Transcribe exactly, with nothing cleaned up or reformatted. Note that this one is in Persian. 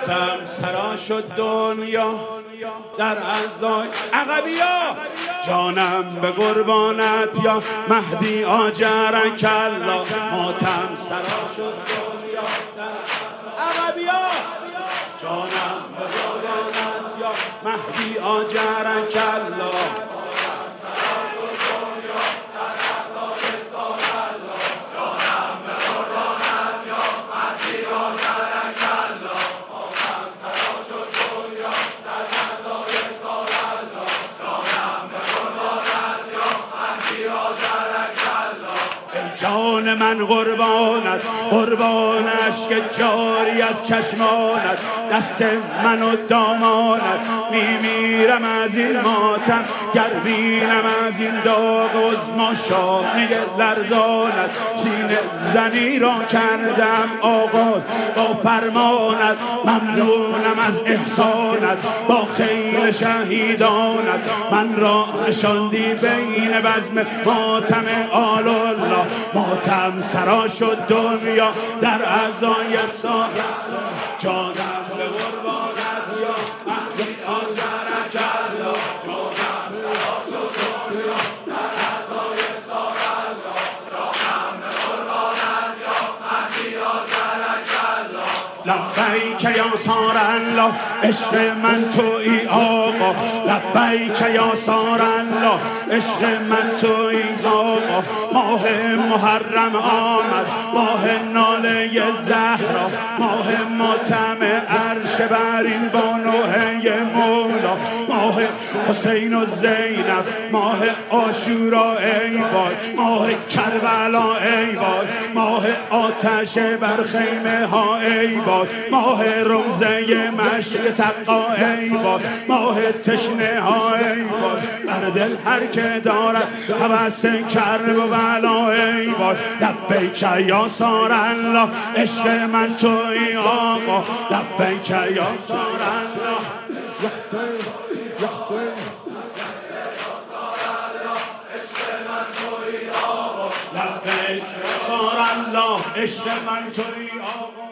ماتم سرا شد دنیا در اعضای عقبیا، جانم به قربانت یا مهدی آجرک الله. ماتم سرا شد دنیا در عقبیا، جانم به قربانت یا مهدی آجرک الله. جان من قربانت، قربان اشک جاری از چشمانت، دست من و دامانت. میمیرم از این ماتم گر بینم از این داغ عظما شانه لرزانت. سینه زنی را کردم آغاز با فرمانت، ممنونم از احسانت با خیل شهیدانت. من را نشاندی بین بزم ماتم آل الله. ماتم سرا شد دنیا در اعضای سال، جانم به قربانت یا مهدی آجرک الله. جانم سرا شد دنیا در اعضای سال الله، جانم به قربانت یا مهدی آجرک الله. لبیک یا سار الله، عشق من تویی آقا. لبیک یا سار الله، عشق من تویی آقا. ماه محرم آمد، ماه ناله زهرا، ماه ماتم عرش برین بانوه مولا. ماه حسین و زینب، ماه عاشورا ای وای، ماه کربلا ای وای، ماه آتش بر خیمه ها ای وای، ماه روزه مشک سقا ای وای، ماه تشنه ها ای وای. بر دل هر که دارد هوس کرب و بلا ای وای. لبیک یا سار الله، عشق من تویی آقا. لبیک یا سار الله، یا حسین یا حسین، لبیک یا سار الله، عشق من تویی آقا.